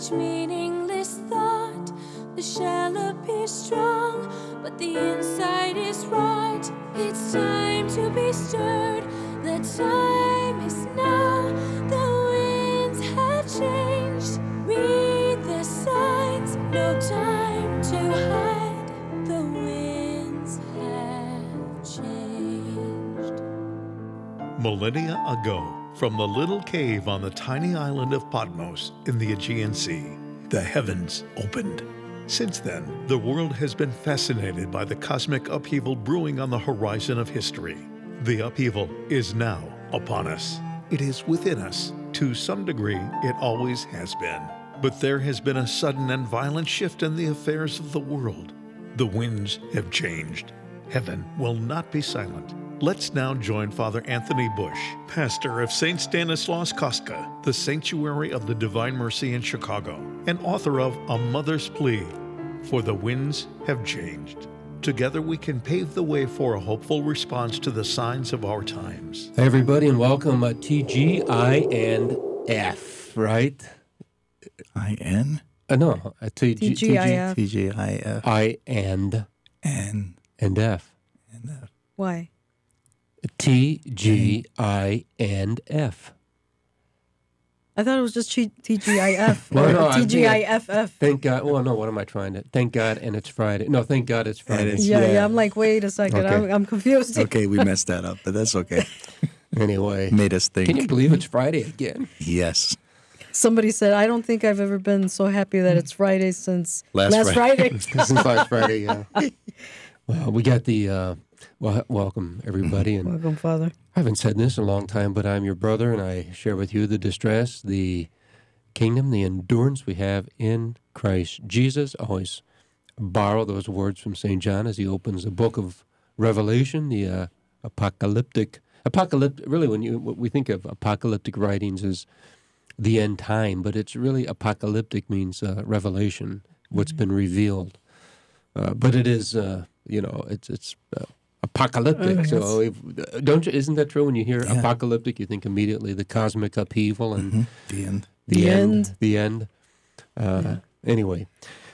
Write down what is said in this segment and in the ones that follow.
each meaningless thought. The shell appears strong, but the inside is rot. It's time to be stirred. The time is now. The winds have changed. Read the signs. No time to hide. The winds have changed. Millennia ago, from the little cave on the tiny island of Patmos in the Aegean Sea, the heavens opened. Since then, the world has been fascinated by the cosmic upheaval brewing on the horizon of history. The upheaval is now upon us. It is within us. To some degree, it always has been. But there has been a sudden and violent shift in the affairs of the world. The winds have changed. Heaven will not be silent. Let's now join Father Anthony Bush, pastor of St. Stanislaus Kostka, the Sanctuary of the Divine Mercy in Chicago, and author of A Mother's Plea, For the Winds Have Changed. Together we can pave the way for a hopeful response to the signs of our times. Hey everybody, and welcome TGI and F, right? I-N? No, TGIF. TGIF. I and N. and F. And F. Why? TGI and F. I thought it was just TGIF Well, or no, TGIFF. Thank God. Well, no, what am I trying to? Thank God, and it's Friday. No, thank God it's Friday. It is. Yeah. I'm like, wait a second. Okay. I'm confused. Okay, we messed that up, but that's okay. Anyway. Made us think. Can you believe it's Friday again? Yes. Somebody said, I don't think I've ever been so happy that it's Friday since Last Friday. Since last Friday, yeah. Well, we got the, welcome everybody. And Welcome, Father. I haven't said this in a long time, but I'm your brother, and I share with you the distress, the kingdom, the endurance we have in Christ Jesus. I always borrow those words from St. John as he opens the book of Revelation, the apocalyptic, really when we think of apocalyptic writings as the end time, but it's really apocalyptic means revelation, what's been revealed. But it is, it's apocalyptic. Yes. So isn't that true? When you hear apocalyptic, you think immediately the cosmic upheaval and The end. the The end. Anyway,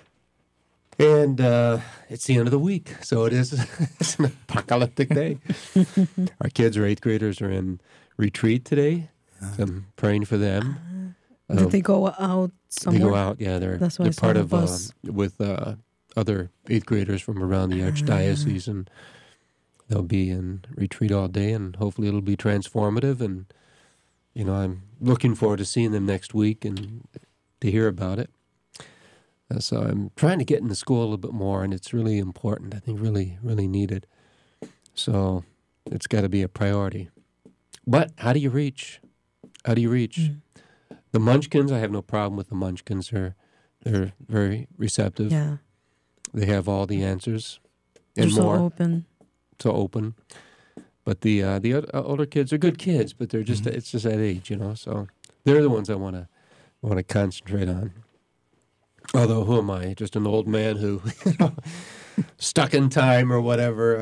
and it's the end of the week, so it is. It's an apocalyptic day. Our kids, our 8th graders, are in retreat today. So I'm praying for them. Did they go out somewhere? They go out, yeah. They're That's why I saw part the of bus. with other 8th graders from around the archdiocese, and they'll be in retreat all day, and hopefully it'll be transformative. And I'm looking forward to seeing them next week and to hear about it. So I'm trying to get in the school a little bit more, and it's really important. I think really, really needed. So it's got to be a priority. But how do you reach? How do you reach? The Munchkins, I have no problem with the Munchkins. They're very receptive. Yeah. They have all the answers They're and more. so open. So open. But the older kids are good kids, but they're just it's just that age, So they're the ones I want to concentrate on. Although who am I? Just an old man who stuck in time or whatever.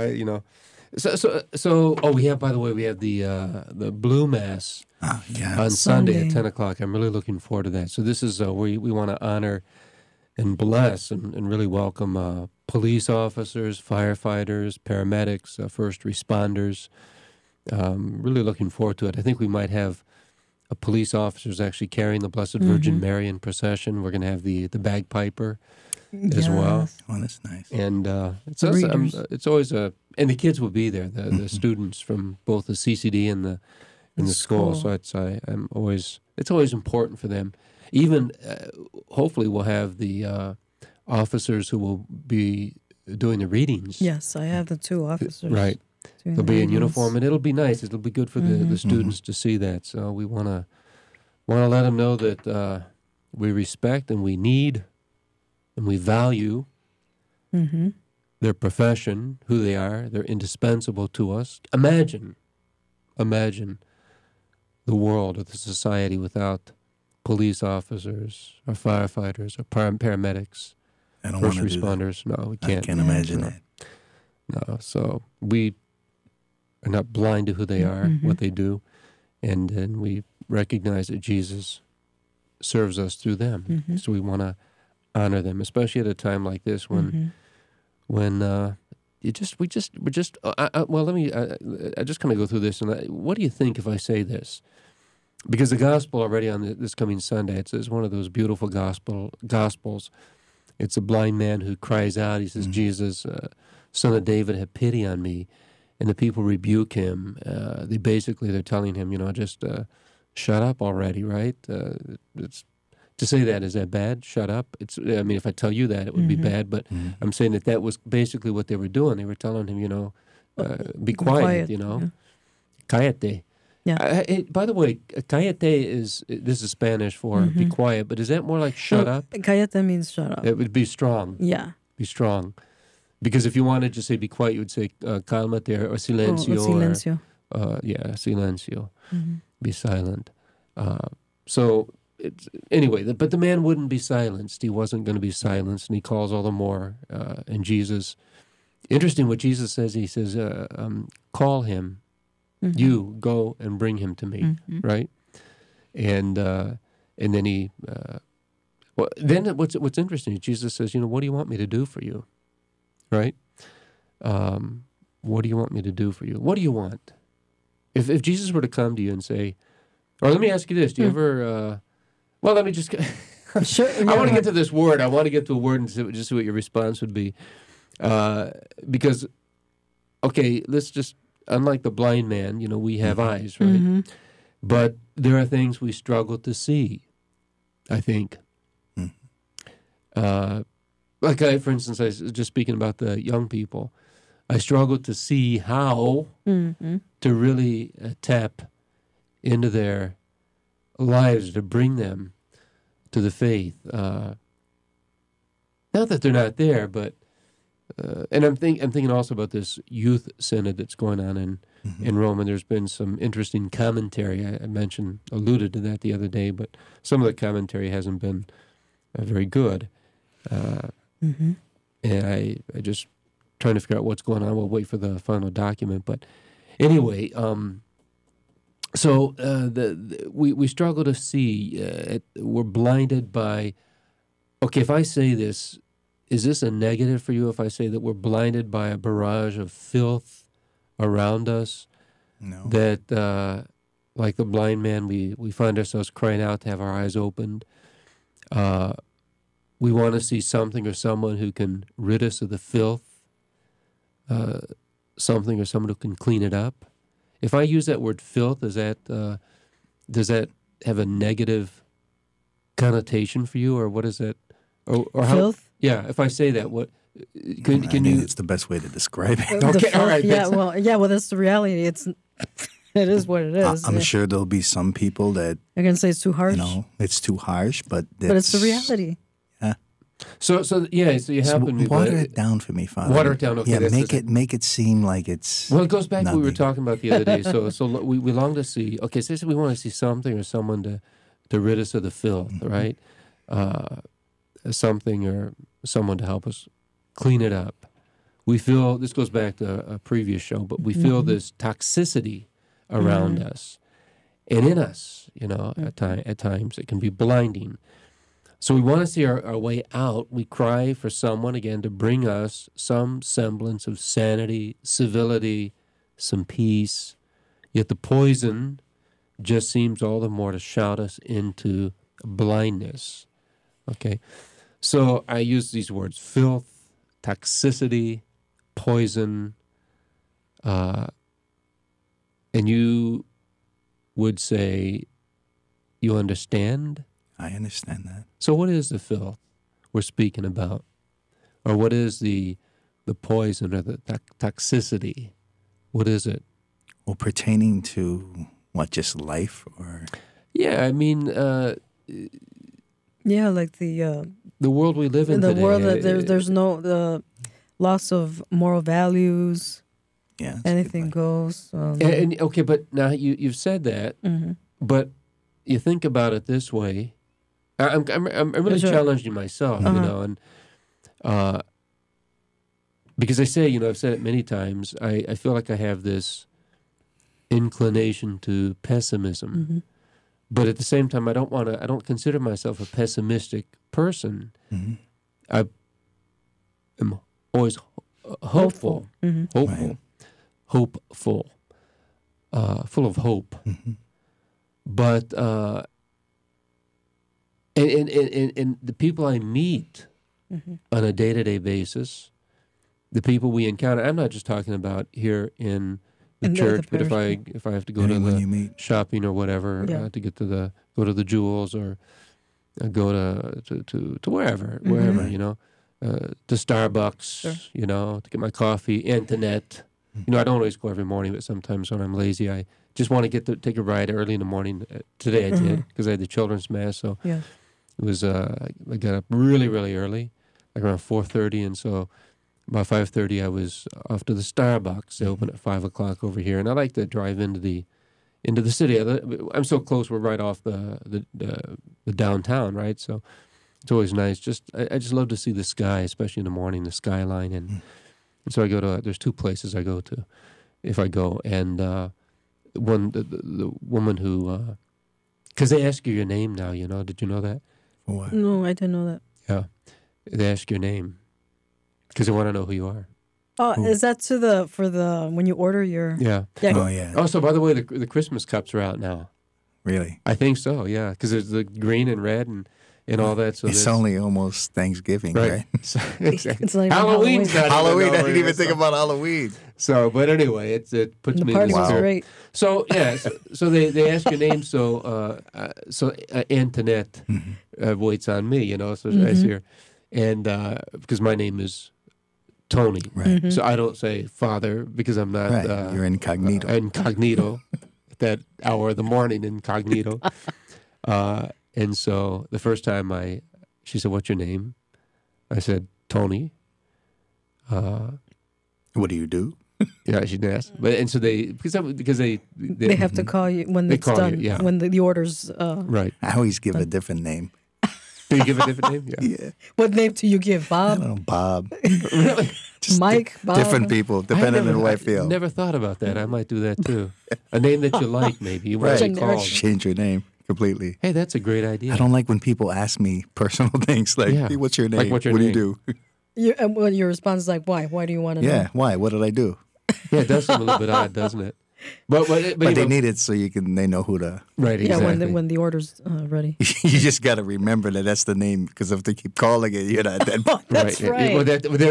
So we have, by the way, we have the Blue Mass on Sunday at 10 o'clock. I'm really looking forward to that. So this is where we want to honor and bless and really welcome police officers, firefighters, paramedics, first responders. Really looking forward to it. I think we might have police officers actually carrying the Blessed Virgin Mary in procession. We're going to have the bagpiper as well. Oh, that's nice. And it's always and the kids will be there, the students from both the CCD and the school. So it's always important for them. Even hopefully we'll have the officers who will be doing the readings. Yes, I have the 2 officers. Right. doing They'll the be in readings. uniform, and it'll be nice. It'll be good for the students to see that. So we want to let them know that we respect and we need and we value their profession, who they are. They're indispensable to us. Imagine the world or the society without police officers or firefighters or paramedics, I don't first want to do that. responders. No, we can't. I can't imagine that. No, so we are not blind to who they are, what they do, and we recognize that Jesus serves us through them. Mm-hmm. So we want to honor them, especially at a time like this when Mm-hmm. I just kind of go through this, and what do you think if I say this? Because the gospel already on this coming Sunday, it's one of those beautiful gospels. It's a blind man who cries out. He says, "Jesus, Son of David, have pity on me." And the people rebuke him. They're telling him, just shut up already, right? To say that, is that bad? Shut up. If I tell you that, it would be bad. But I'm saying that was basically what they were doing. They were telling him, be quiet. Yeah. Cállate. Yeah. By the way, cállate this is Spanish for be quiet, but is that more like shut up? Cállate means shut up. It would be strong. Yeah. Be strong. Because if you wanted to say be quiet, you would say cálmate or silencio. Oh, silencio. Silencio. Mm-hmm. Be silent. But the man wouldn't be silenced. He wasn't going to be silenced, and he calls all the more. And Jesus, interesting what Jesus says. He says, call him. Mm-hmm. You go and bring him to me, right? And then he, then what's interesting is Jesus says, what do you want me to do for you, right? What do you want me to do for you? What do you want? If Jesus were to come to you and say, or let me ask you this: do you ever? Well, let me just. Sure, I want to get to this word. I want to get to a word and just see what your response would be, because, okay, let's just. Unlike the blind man, we have eyes, right? Mm-hmm. But there are things we struggle to see, I think. For instance, I was just speaking about the young people. I struggle to see how to really tap into their lives to bring them to the faith. Not that they're not there, but and I'm thinking also about this youth synod that's going on in Rome, and there's been some interesting commentary. I alluded to that the other day, but some of the commentary hasn't been very good. And I just trying to figure out what's going on. We'll wait for the final document, but anyway, we struggle to see. We're blinded by. Okay, if I say this. Is this a negative for you if I say that we're blinded by a barrage of filth around us? No. That, like the blind man, we find ourselves crying out to have our eyes opened. We want to see something or someone who can rid us of the filth, something or someone who can clean it up. If I use that word filth, does that have a negative connotation for you, or what is that? Or how? Filth? Yeah, if I say that, what can you? It's the best way to describe it. Okay, all right. Well, that's the reality. It is what it is. I'm sure there'll be some people that You're gonna say it's too harsh, it's too harsh, but it's the reality. Yeah. So you happen to water it down for me, Father. Water it down. Okay, yeah, make it seem like it's. Well, it goes back to what we were nothing. talking about the other day. So we long to see. Okay, so we want to see something or someone to rid us of the filth, right? Something or someone to help us clean it up. We feel, this goes back to a previous show, but we feel this toxicity around us and in us, at times. It can be blinding. So we want to see our way out. We cry for someone, again, to bring us some semblance of sanity, civility, some peace. Yet the poison just seems all the more to shout us into blindness. Okay? So I use these words: filth, toxicity, poison, and you would say you understand? I understand that. So what is the filth we're speaking about? Or what is the poison or the toxicity? What is it? Well, pertaining to what, just life or? Yeah, I mean, Yeah, like the world we live in today. world that there's no the loss of moral values. Yeah. that's a good Anything point. goes. And okay, but now you've said that, but you think about it this way. I'm really Sure. challenging myself, and because I say, I've said it many times. I feel like I have this inclination to pessimism, But at the same time, I don't consider myself a pessimistic person. I am always hopeful, hopeful, full of hope. But and the people I meet on a day-to-day basis, the people we encounter, I'm not just talking about here in the church, but if I have to go to the shopping or whatever, to get to go to the Jewels or go to wherever, you know, to Starbucks, you know, to get my coffee, Antoinette. You know, I don't always go every morning, but sometimes when I'm lazy, I just want to take a ride early in the morning. Today I did because I had the children's mass, so it was. I got up really, really early, like around 4:30, and so about 5:30 I was off to the Starbucks. They open at 5 o'clock over here, and I like to drive into the city. I'm so close; we're right off the downtown, right? So it's always nice. I just love to see the sky, especially in the morning, the skyline, and so I go to. There's two places I go to, if I go, and the woman who, because they ask you your name now. You know, did you know that? For what? No, I didn't know that. Yeah, they ask your name because they want to know who you are. Oh, is that for the when you order your? Yeah. Oh, yeah. Oh, so by the way, the Christmas cups are out now. Really? I think so. Yeah, because there's the green and red and all that. So it's only almost Thanksgiving, right? So, It's not even Halloween's not Halloween. even I over didn't yet, even think so- about Halloween. So, but anyway, it puts The me party in the was spirit. great. So yeah, so they ask your name. So Antoinette waits on me, you know. So I see her, and because my name is Tony, Right. so I don't say father because I'm not. Right. You're incognito. Incognito, at that hour of the morning, incognito. And so the first time she said, "What's your name?" I said, "Tony." What do you do? Yeah, she did ask, but so because they They have to call you when They it's call you, done. yeah. When the order's. right. I always give a different name. Do you give a different name? Yeah. Yeah. What name do you give? I Bob, don't know, Bob. Really? Mike, Bob. Different people, depending on who I feel. Never thought about that. I might do that too. A name that you like, maybe you want Right. to be Generic. called. Change your name completely. Hey, that's a great idea. I don't like when people ask me personal things like, Yeah. hey, what's your name? Like, what's your what name? do you do? And when your response is like, why? Why do you want to know? Yeah, why? What did I do? Yeah, it does seem a little bit odd, doesn't it? But But you they know, need it so they know who to. right, Yeah, exactly. when the order's ready. You just got to remember that's the name because if they keep calling it, you're not that. That's right. right. Well,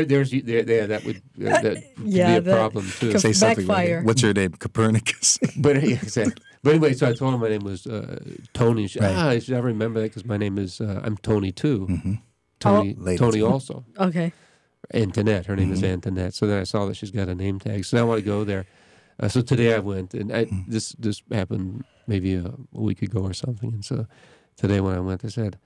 that would Yeah, be a problem too. could Say something backfire. like, what's your name? Copernicus. But yeah, exactly. But anyway, so I told her my name was Tony. She, Right. I should ever remember that because my name is I'm Tony too. Tony, Ladies. Tony also. Okay. Antoinette. Her name is Antoinette. So then I saw that she's got a name tag. So now I want to go there. So today I went, and this happened maybe a week ago or something. And so today when I went, I said,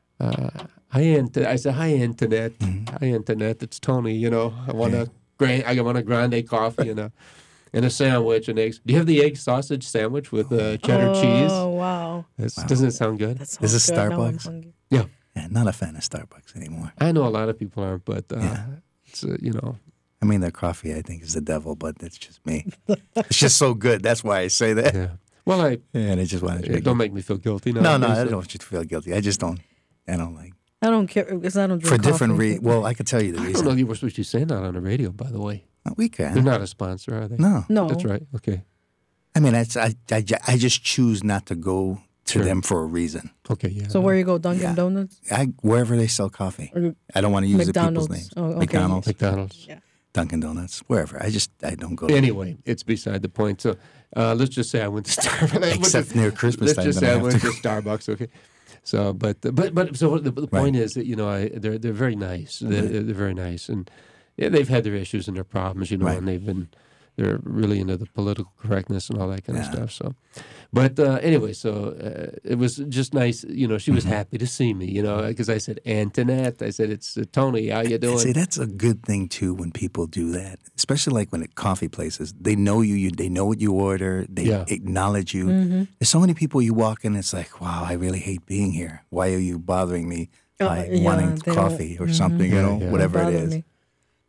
"Hi, I said, "Hi, Antoinette. Hi, Antoinette. It's Tony. You know, I want a grande coffee and a sandwich and eggs. Do you have the egg sausage sandwich with cheddar cheese? Oh wow. Doesn't it sound good? That sounds This is good. Now I'm Starbucks? hungry. Yeah, Yeah, not a fan of Starbucks anymore. I know a lot of people aren't, but it's you know." I mean, their coffee, I think, is the devil, but that's just me. It's just so good. That's why I say that. Yeah. Well, And I just want to drink don't it. make me feel guilty. No, I There's, don't want you to feel guilty. I just don't. I don't like. I don't care because I don't drink For different coffee. reasons. Well, I could tell you the I don't know reason. you were supposed to say that on the radio, by the way. We They're can. not a sponsor, are they? No. No. That's right. Okay. I mean, I just choose not to go to Sure. them for a reason. Okay, yeah. So where you go, Dunkin' Yeah. Donuts, Wherever they sell coffee. Or I don't want to use McDonald's. the people's names. Oh, okay. McDonald's, McDonald's. Yeah. Dunkin' Donuts, wherever. I don't go. Anyway, it's beside the point. So let's just say I went to Starbucks. Except near Christmas Let's time. just then say I have went to. to Starbucks. Okay. So, but so the point is that they're very nice. They're very nice, and yeah, they've had their issues and their problems, Right. and they're really into the political correctness and all that kind of Yeah. stuff. So, but anyway, so it was just nice. She was happy to see me. Because I said, Antoinette. I said, it's Tony. How you doing? See, that's a good thing too when people do that, especially like when at coffee places. They know you. They know what you order. They Yeah. acknowledge you. Mm-hmm. There's so many people you walk in. It's like, wow, I really hate being here. Why are you bothering me by yeah, wanting they don't- coffee or something? Yeah, You know, yeah. whatever it Bother is. me.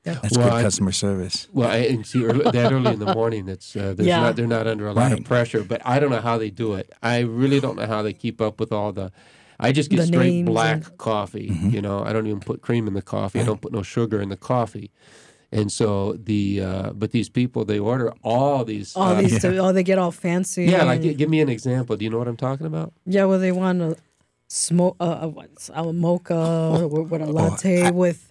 That's Well, good customer service. Well, and see, that early in the morning, they're not under a lot of Right. pressure. But I don't know how they do it. I really don't know how they keep up with all the. I just get The straight names black and- coffee. Mm-hmm. You know, I don't even put cream in the coffee. I don't put no sugar in the coffee. And so but these people, they order all these. They get all fancy. Yeah, like and- give me an example. Do you know what I'm talking about? yeah, well, they want a smoke a mocha with a latte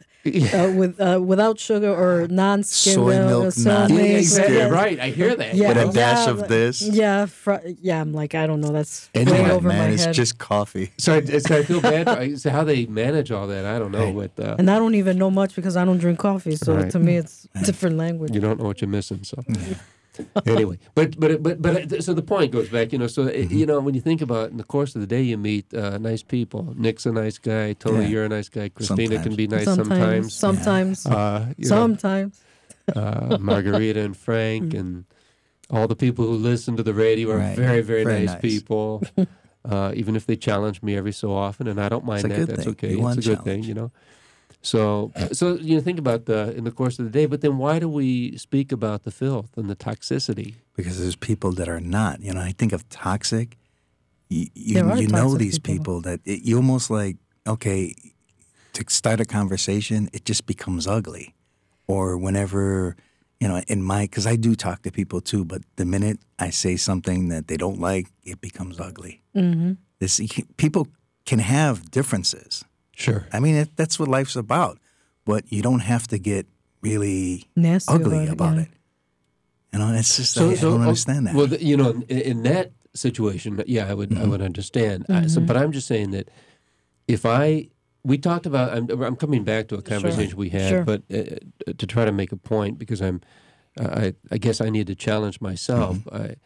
without sugar or non-skim Soy milk, soy non- milk. Exactly. Yeah. Right. I hear that. Yeah, With a you know? dash yeah, of this. Yeah, I'm like, I don't know. That's And way what, over man, my it's head. just coffee. So I feel bad. So how they manage all that, I don't know. But And I don't even know much because I don't drink coffee. So Right. to me, it's different language. you don't know what you're missing. So anyway, but so the point goes back. You know, so you know, when you think about it, in the course of the day, you meet nice people. Nick's a nice guy. Tony, Yeah. you're a nice guy. Christina can be nice Sometimes. sometimes. You know, Sometimes. Margarita and Frank and all the people who listen to the radio are Right. very, very, Very nice nice. people. Even if they challenge me every so often, and I don't mind a that. good That's thing. okay. You It's want a good thing, challenge. you know. So you know, think about in the course of the day. But then, why do we speak about the filth and the toxicity? Because there's people that are not. You know, I think of toxic. You There are know toxic these people. people that you almost like, okay, to start a conversation, it just becomes ugly. Or whenever, you know, because I do talk to people too, but the minute I say something that they don't like, it becomes ugly. Mm-hmm. People can have differences. Sure. I mean, that's what life's about. But you don't have to get really Nasty ugly about about it, it. You know, it's just, I don't understand that. Well, you know, in that situation, yeah, I would understand. But I'm just saying that if we talked about, I'm coming back to a conversation we had, Sure. but to try to make a point because I guess I need to challenge myself.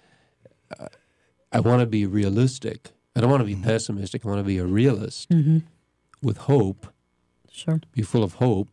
I want to be realistic. I don't want to be pessimistic. I want to be a realist with hope. Sure. Be full of hope,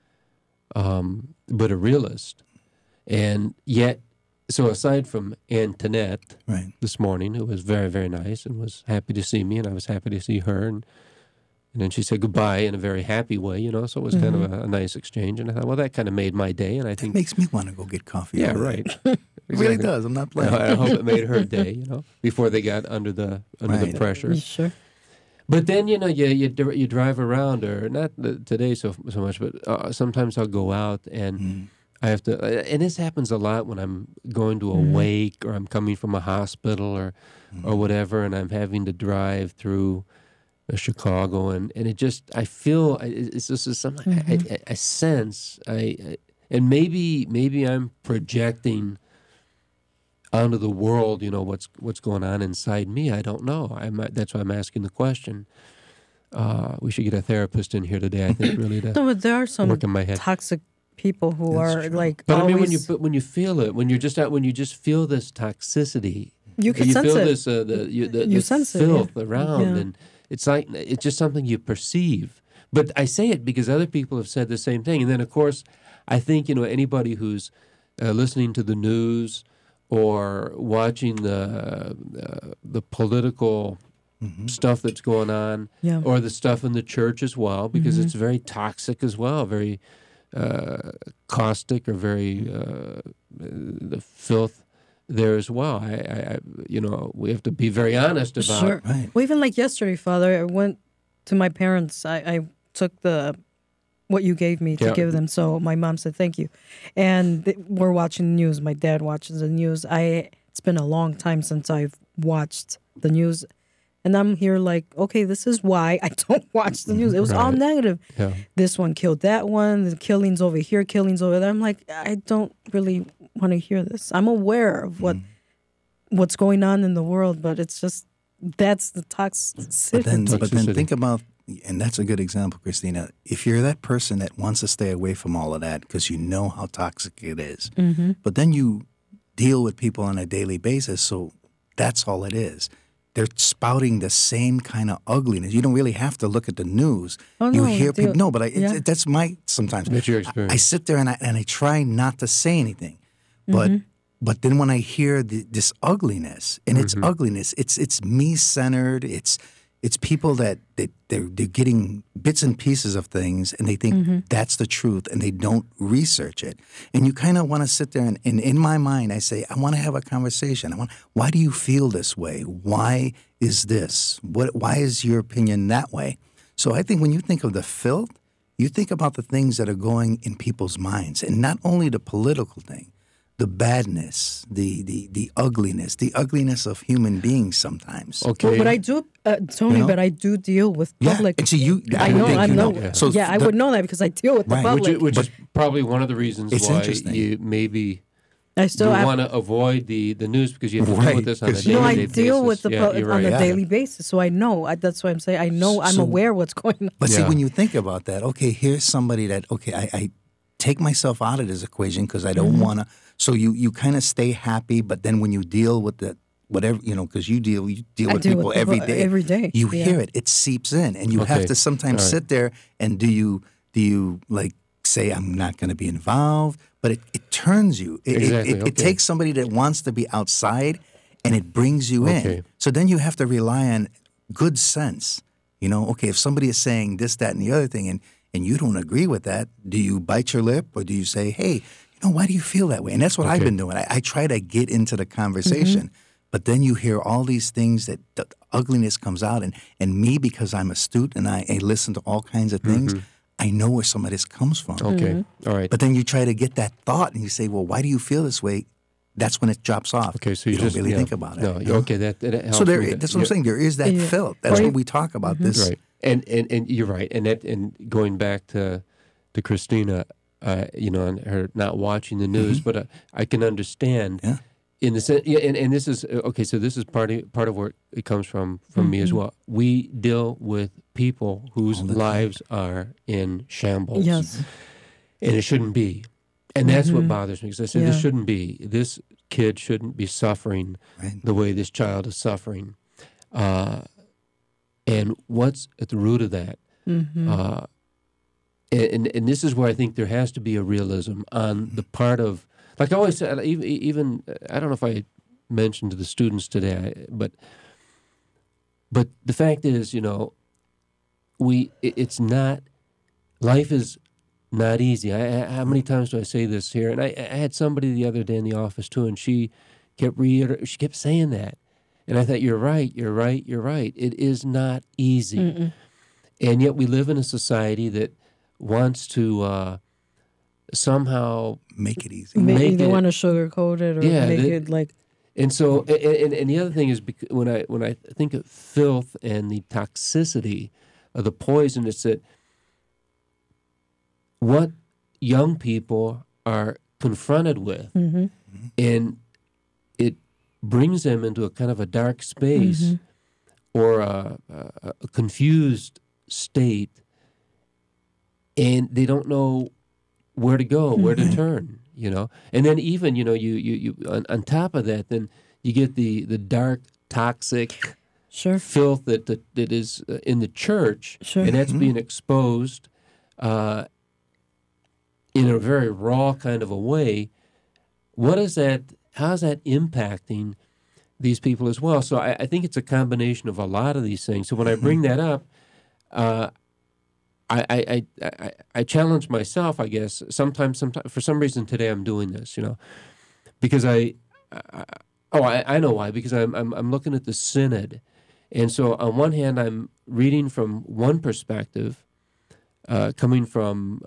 but a realist. And yet, so aside from Antoinette Right. this morning, who was very, very nice and was happy to see me, and I was happy to see her, and then she said goodbye in a very happy way, you know, so it was kind of a nice exchange. And I thought, well, that kind of made my day, and I It think, makes me want to go get coffee. yeah, over there. right. It really Exactly. does. I'm not playing. I hope it made her day, you know, before they got under the Right. pressure. Sure. But then you know you drive around, or not today so much, but sometimes I'll go out and I have to. And this happens a lot when I'm going to a wake or I'm coming from a hospital or whatever, and I'm having to drive through Chicago, and it just I feel it's just something I sense and maybe I'm projecting onto the world, you know, what's going on inside me. I don't know. That's why I'm asking the question. We should get a therapist in here today, I think, really to No, but there are some work in my head. toxic people who That's are true. like But always. I mean, when you feel it, when you're just out, when you just feel this toxicity, You can sense feel it. this the You sense it, filth yeah. around, Yeah. and it's like it's just something you perceive. But I say it because other people have said the same thing, and then of course, I think anybody who's listening to the news or watching the political stuff that's going on, Yeah. or the stuff in the church as well, because it's very toxic as well, very caustic, or very the filth there as well. I we have to be very honest about. Sure. Right. Well, even like yesterday, Father, I went to my parents. I took what you gave me to Yeah. give them. So my mom said thank you, and we're watching the news. My dad watches the news. It's been a long time since I've watched the news, and I'm here like, okay, this is why I don't watch the news. It was all Right. negative. Yeah. This one killed that one. The killings over here, killings over there. I'm like, I don't really want to hear this. I'm aware of what's going on in the world, but it's just that's the toxicity. But then Toxicity. think about, and that's a good example, Christina. If you're that person that wants to stay away from all of that because you know how toxic it is, but then you deal with people on a daily basis, so that's all it is. They're spouting the same kind of ugliness. You don't really have to look at the news. Oh, you no, hear they- people. No, but yeah. that's my sometimes. That's your experience. I sit there and I try not to say anything, but then when I hear this ugliness, and it's ugliness, it's me centered. It's It's people that they're getting bits and pieces of things, and they think that's the truth, and they don't research it. And you kind of want to sit there, and in my mind, I say, I want to have a conversation. Why do you feel this way? Why is this? Why is your opinion that way? So I think when you think of the filth, you think about the things that are going in people's minds, and not only the political thing, the badness, the ugliness of human beings sometimes. Okay. But I do, Tony. But I do deal with public. And so you, I know. I know. Yeah. So I would know that because I deal with the Right. public. Which is probably one of the reasons It's why interesting. you maybe I still you have. want to avoid the news because you have to deal Right, with this on a 'cause daily No, I basis. deal with the Yeah, public you're on right. a Yeah. daily basis, so I know. That's why I'm saying I know. I'm So- aware what's going on. But see, Yeah. when you think about that, okay, here's somebody that, okay, I take myself out of this equation because I don't want to. So you kind of stay happy, but then when you deal with the whatever, because you deal with I deal people with every people day. every day, You yeah. hear it. It seeps in, and you have Okay. to sometimes All right. sit there and do you like say I'm not going to be involved, but it turns you. Exactly, It okay. takes somebody that wants to be outside, and it brings you Okay. in. So then you have to rely on good sense. Okay, if somebody is saying this, that, and the other thing, and you don't agree with that, do you bite your lip or do you say, hey, why do you feel that way? And that's what I've Okay. been doing. I try to get into the conversation, but then you hear all these things that the ugliness comes out, and me, because I'm astute and I listen to all kinds of things, I know where some of this comes from. Okay. All right. But then you try to get that thought and you say, well, why do you feel this way? That's when it drops off. Okay. So you you don't just really yeah. think about it. No. you know? Okay. That helps. So me. that's what I'm Yeah. saying. There is that Yeah. filth. That's Or what you- we talk about. This. Right. And you're right. And going back to Christina, and her not watching the news, but I can understand. Yeah. In the sense, and this is okay. So this is part of where it comes from me as well. We deal with people whose lives are in shambles. Yes. And it shouldn't be. And that's what bothers me because I said this Yeah. shouldn't be. This kid shouldn't be suffering Right. the way this child is suffering. And what's at the root of that? And this is where I think there has to be a realism on the part of, like I always said, even I don't know if I mentioned to the students today, but the fact is, it's not, life is not easy. How many times do I say this here? And I had somebody the other day in the office too, and she kept saying that. And I thought, you're right. It is not easy. And yet we live in a society that wants to somehow Make it easy. Maybe they it- want to sugarcoat it or Yeah, make they- it like. And so, and the other thing is, when I think of filth and the toxicity of the poison, it's that what young people are confronted with, and it brings them into a kind of a dark space or a confused state, and they don't know where to go, where to turn, And then even, you on top of that, then you get the dark, toxic Sure. filth that is in the church, Sure. and that's being exposed in a very raw kind of a way. What is that? How's that impacting these people as well? So I think it's a combination of a lot of these things. So when I bring that up, I challenge myself, I guess. Sometimes for some reason today I'm doing this, because I know why. Because I'm looking at the synod, and so on one hand I'm reading from one perspective, coming from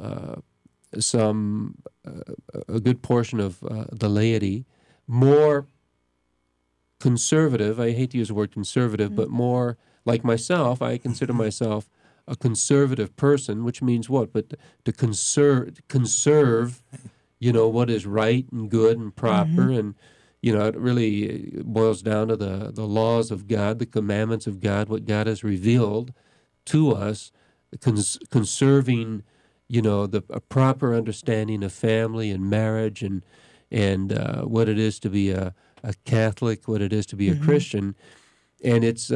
a good portion of the laity, more conservative. I hate to use the word conservative, but more like myself. I consider myself a conservative person, which means what? But to conserve, what is right and good and proper, and it really boils down to the laws of God, the commandments of God, what God has revealed to us, conserving, a proper understanding of family and marriage and what it is to be a Catholic, what it is to be a Christian, and it's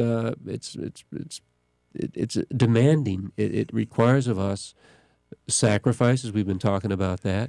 demanding. It requires of us sacrifices. We've been talking about that,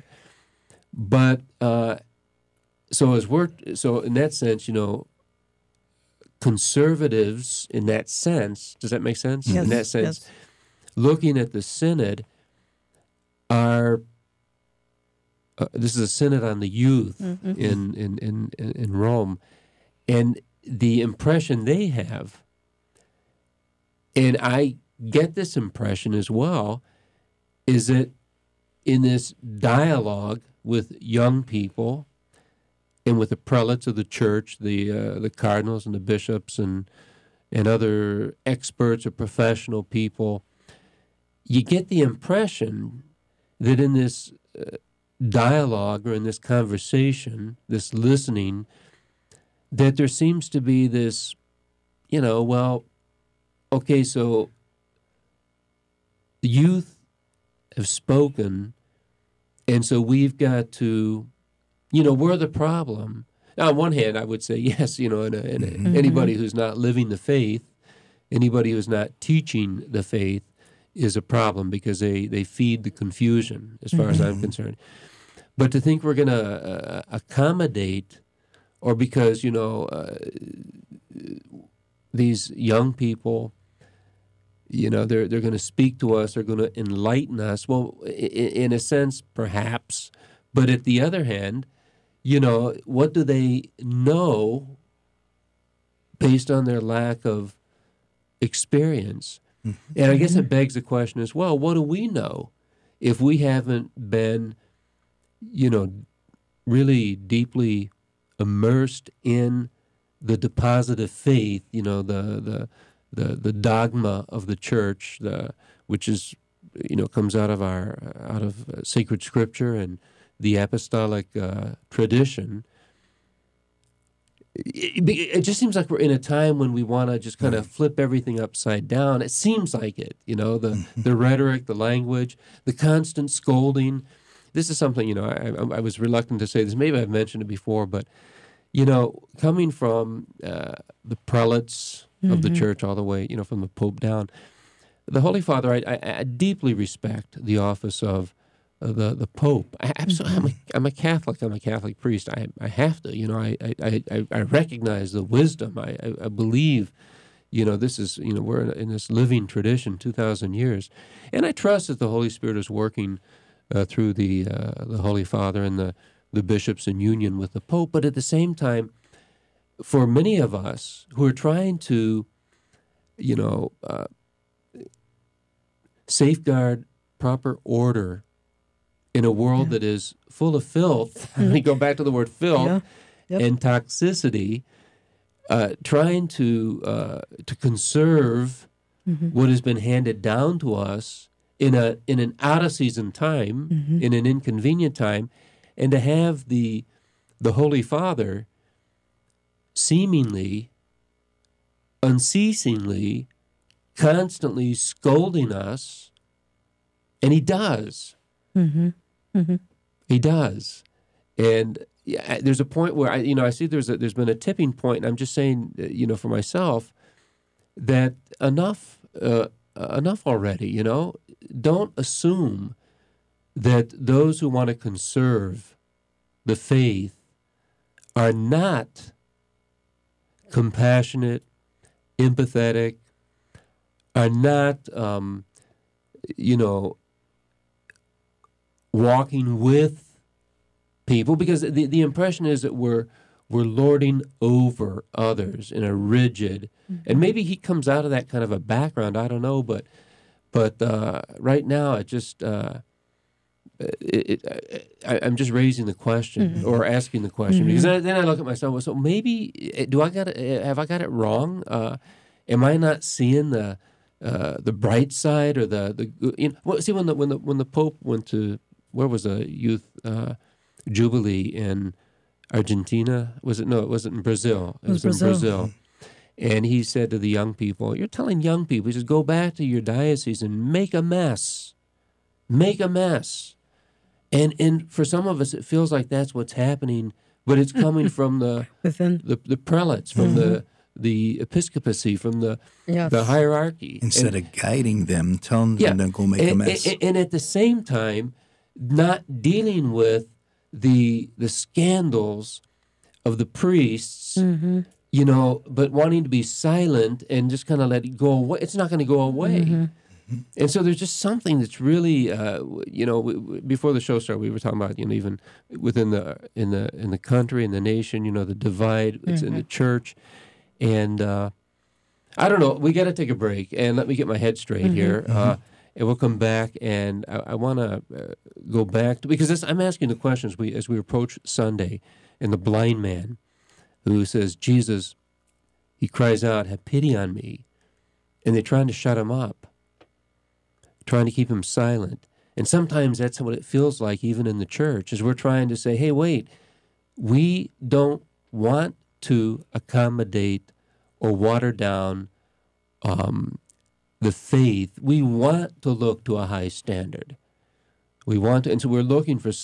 but so in that sense, conservatives in that sense, does that make sense? Yes, In that sense, yes. looking at the synod are, this is a synod on the youth in Rome, and the impression they have, and I get this impression as well, is that in this dialogue with young people and with the prelates of the church, the cardinals and the bishops and other experts or professional people, you get the impression that in this dialogue or in this conversation, this listening, that there seems to be this, well, okay, so the youth have spoken, and so we've got to, we're the problem. Now, on one hand, I would say, yes, anybody who's not living the faith, anybody who's not teaching the faith is a problem because they feed the confusion, as far as I'm concerned. But to think we're going to accommodate, or because, these young people, they're going to speak to us, they're going to enlighten us. Well, in a sense, perhaps. But at the other hand, what do they know based on their lack of experience? And I guess it begs the question as well, what do we know if we haven't been, really deeply immersed in the deposit of faith, the dogma of the church, which is, comes out of sacred scripture and the apostolic tradition. It just seems like we're in a time when we want to just kind of flip everything upside down. It seems like it, the rhetoric, the language, the constant scolding. This is something, I was reluctant to say this. Maybe I've mentioned it before, but, coming from the prelates of the church all the way, from the Pope down, the Holy Father, I deeply respect the office of the Pope. I'm a Catholic. I'm a Catholic priest. I have to. I recognize the wisdom. I believe, this is, we're in this living tradition, 2,000 years, and I trust that the Holy Spirit is working through the Holy Father and the bishops in union with the Pope. But at the same time, for many of us who are trying to, safeguard proper order in a world that is full of filth, we go back to the word filth, and toxicity, trying to conserve what has been handed down to us in an out-of-season time, in an inconvenient time, and to have the Holy Father seemingly, unceasingly, constantly scolding us, and he does. He does. And there's a point where I see there's been a tipping point, and I'm just saying, for myself, that enough already. Don't assume that those who want to conserve the faith are not compassionate, empathetic, are not, walking with people, because the impression is that we're lording over others in a rigid, and maybe he comes out of that kind of a background, I don't know, but right now it just I'm just raising the question or asking the question, because then I look at myself. So maybe have I got it wrong? Am I not seeing the bright side or see when the Pope went to, where was the youth jubilee in Argentina? Was it? No, it wasn't in Brazil. It was in Brazil. And he said to the young people, you're telling young people, he says, go back to your diocese and make a mess. Make a mess. And for some of us, it feels like that's what's happening, but it's coming from the prelates, from the episcopacy, from the hierarchy. Instead of guiding them, telling them to go make a mess. And at the same time, not dealing with the scandals of the priests, but wanting to be silent and just kind of let it go away. It's not going to go away. And so there's just something that's really, before the show started, we were talking about, even within in the country, in the nation, the divide. It's in the church, and I don't know. We got to take a break, and let me get my head straight here, and we'll come back. And I want to go back to, because I'm asking the questions as we approach Sunday, and the blind man who says, "Jesus," he cries out, "have pity on me," and they're trying to shut him up, trying to keep him silent. And sometimes that's what it feels like even in the church, is we're trying to say, hey, wait, we don't want to accommodate or water down the faith. We want to look to a high standard. We want to, and so we're looking for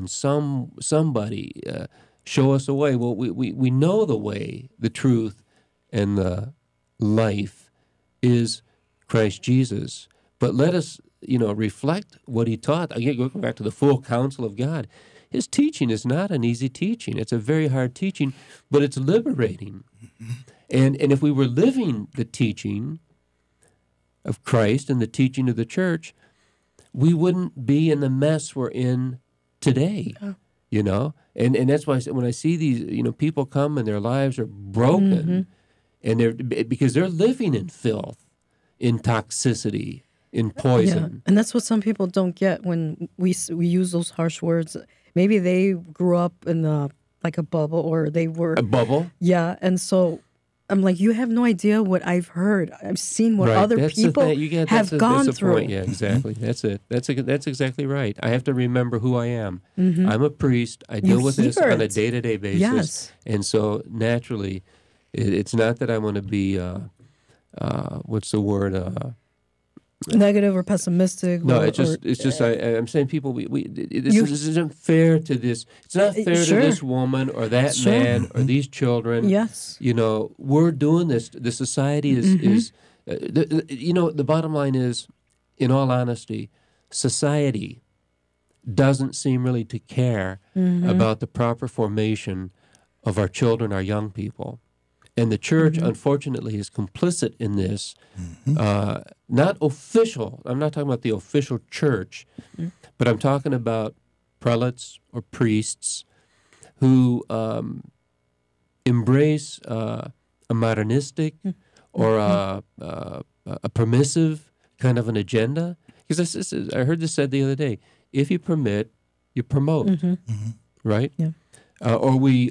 somebody, show us a way. Well, we know the way, the truth, and the life is Christ Jesus. But let us, reflect what he taught. Again, going back to the full counsel of God. His teaching is not an easy teaching. It's a very hard teaching, but it's liberating. And if we were living the teaching of Christ and the teaching of the church, we wouldn't be in the mess we're in today, And that's why when I see these, people come and their lives are broken, and because they're living in filth, in toxicity, in poison. Yeah. And that's what some people don't get when we use those harsh words. Maybe they grew up in a bubble, or they were... A bubble? Yeah, and so I'm like, you have no idea what I've heard. I've seen what other people have gone through. Point. Yeah, exactly. That's it. That's exactly right. I have to remember who I am. I'm a priest. I deal with this on a day-to-day basis. Yes. And so naturally, it's not that I want to be, what's the word? Negative or pessimistic. No, I'm saying people, this isn't fair to this. It's not fair to this woman or that man or these children. Yes. We're doing this. The society is the bottom line is, in all honesty, society doesn't seem really to care about the proper formation of our children, our young people. And the church, unfortunately, is complicit in this. Not official. I'm not talking about the official church, but I'm talking about prelates or priests who embrace a modernistic or a permissive kind of an agenda. Because I heard this said the other day: if you permit, you promote, right? Yeah. We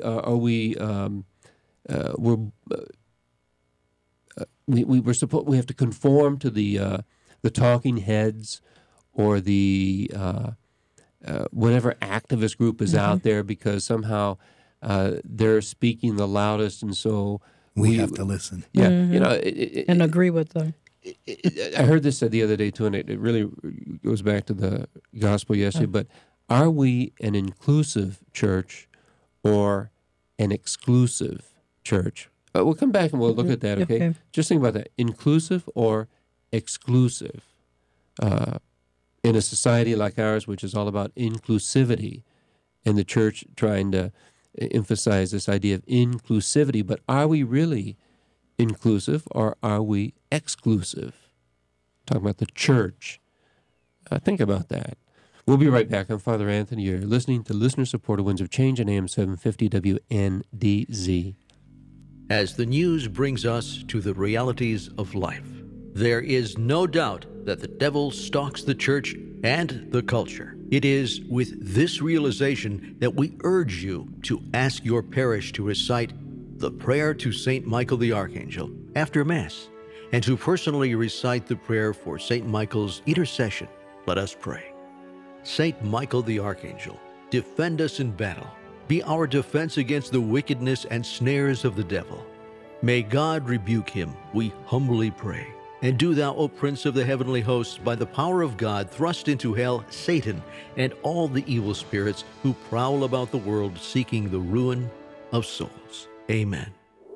have to conform to the talking heads or the whatever activist group is out there, because somehow they're speaking the loudest, and so we have to listen. Yeah, and agree with them. I heard this said the other day too, and it really goes back to the gospel yesterday. But are we an inclusive church or an exclusive church? We'll come back and we'll look at that, okay? Just think about that. Inclusive or exclusive? In a society like ours, which is all about inclusivity, and the church trying to emphasize this idea of inclusivity, but are we really inclusive or are we exclusive? Talking about the church. Think about that. We'll be right back. I'm Father Anthony. You're listening to listener-supported Winds of Change on AM 750 WNDZ. As the news brings us to the realities of life, there is no doubt that the devil stalks the church and the culture. It is with this realization that we urge you to ask your parish to recite the prayer to St. Michael the Archangel after Mass, and to personally recite the prayer for St. Michael's intercession. Let us pray. St. Michael the Archangel, defend us in battle. Be our defense against the wickedness and snares of the devil. May God rebuke him, we humbly pray. And do thou, O Prince of the heavenly hosts, by the power of God, thrust into hell Satan and all the evil spirits who prowl about the world seeking the ruin of souls. Amen.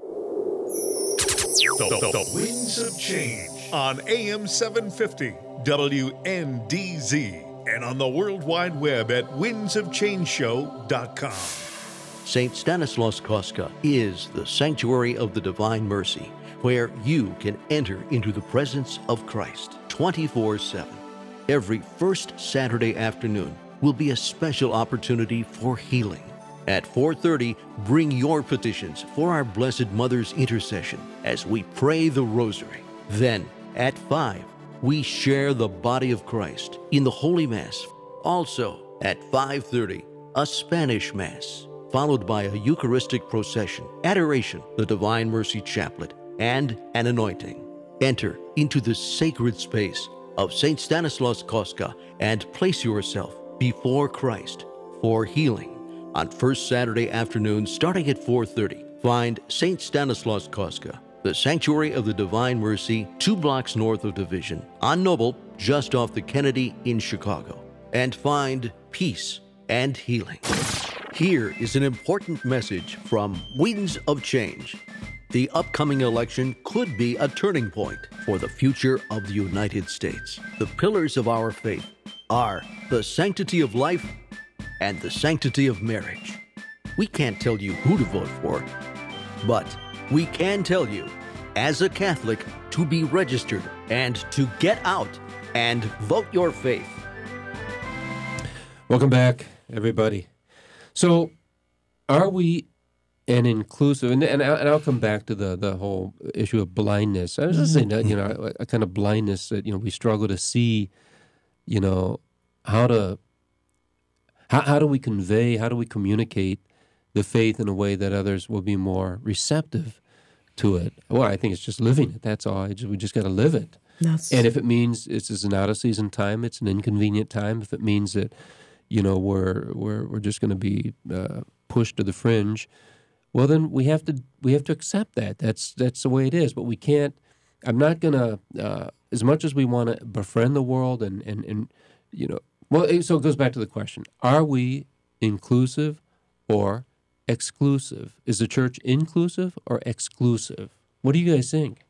The Winds of Change on AM 750 WNDZ and on the World Wide Web at windsofchangeshow.com. St. Stanislaus Kostka is the sanctuary of the Divine Mercy, where you can enter into the presence of Christ 24/7. Every first Saturday afternoon will be a special opportunity for healing. At 4:30, bring your petitions for our Blessed Mother's intercession as we pray the Rosary. Then, at 5, we share the body of Christ in the Holy Mass. Also, at 5:30, a Spanish Mass, followed by a Eucharistic procession, adoration, the Divine Mercy Chaplet, and an anointing. Enter into the sacred space of St. Stanislaus Kostka and place yourself before Christ for healing. On first Saturday afternoon, starting at 4:30, find St. Stanislaus Kostka, the Sanctuary of the Divine Mercy, 2 blocks north of Division, on Noble, just off the Kennedy in Chicago, and find peace and healing. Here is an important message from Winds of Change. The upcoming election could be a turning point for the future of the United States. The pillars of our faith are the sanctity of life and the sanctity of marriage. We can't tell you who to vote for, but we can tell you, as a Catholic, to be registered and to get out and vote your faith. Welcome back, everybody. So, are we an inclusive? And I'll come back to the whole issue of blindness. I was just saying that, a kind of blindness that we struggle to see, how do we convey, how do we communicate the faith in a way that others will be more receptive to it? Well, I think it's just living it. That's all. We just got to live it. And if it means it's an out of season time, it's an inconvenient time. If it means that we're just going to be pushed to the fringe, well, then we have to accept that. That's the way it is. But we can't. I'm not going to. As much as we want to befriend the world and well, so it goes back to the question: are we inclusive or exclusive? Is the church inclusive or exclusive? What do you guys think?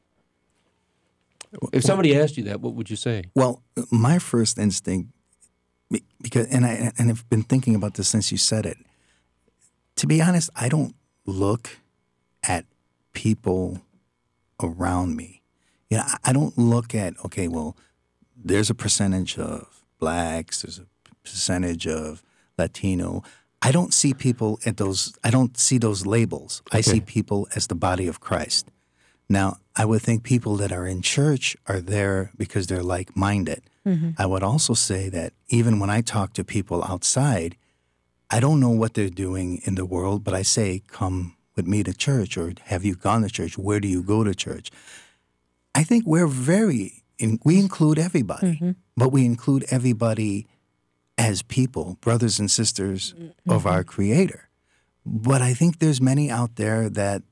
If somebody asked you that, what would you say? Well, my first instinct, because I've been thinking about this since you said it. To be honest, I don't look at people around me. I don't look at, okay, well, there's a percentage of blacks, there's a percentage of Latino. I don't see people at those. I don't see those labels. Okay. I see people as the body of Christ. Now, I would think people that are in church are there because they're like-minded. Mm-hmm. I would also say that even when I talk to people outside, I don't know what they're doing in the world, but I say, come with me to church, or have you gone to church? Where do you go to church? I think we include everybody, but we include everybody as people, brothers and sisters of our Creator. But I think there's many out there that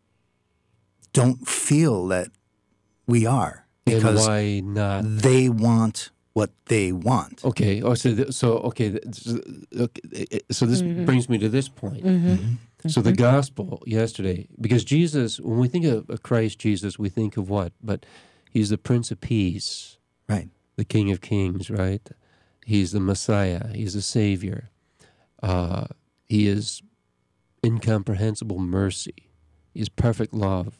don't feel that we are, because why not? They want what they want. Okay. Oh, so this brings me to this point. So the gospel yesterday, because Jesus, when we think of Christ Jesus, we think of what? But he's the Prince of Peace, right? The King of Kings, right? He's the Messiah. He's the Savior. He is incomprehensible mercy. He is perfect love.